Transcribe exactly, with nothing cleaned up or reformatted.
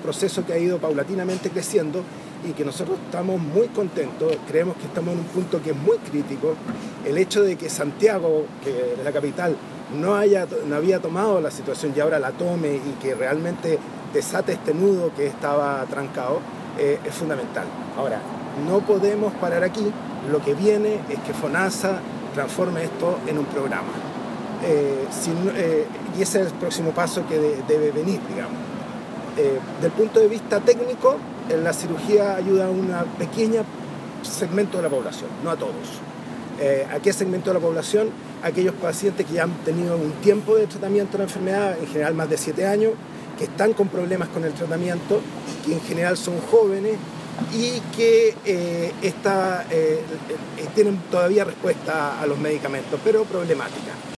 proceso que ha ido paulatinamente creciendo y que nosotros estamos muy contentos, creemos que estamos en un punto que es muy crítico. El hecho de que Santiago, que es la capital, no, haya, no había tomado la situación y ahora la tome y que realmente desate este nudo que estaba trancado, eh, es fundamental. Ahora, no podemos parar aquí, lo que viene es que FONASA transforme esto en un programa. Eh, si, eh, y ese es el próximo paso que de, debe venir, digamos. Eh, del punto de vista técnico, la cirugía ayuda a un pequeño segmento de la población, no a todos. Eh, ¿A qué segmento de la población? Aquellos pacientes que ya han tenido un tiempo de tratamiento de la enfermedad, en general más de siete años, que están con problemas con el tratamiento, que en general son jóvenes y que eh, esta, eh, eh, tienen todavía respuesta a los medicamentos, pero problemática.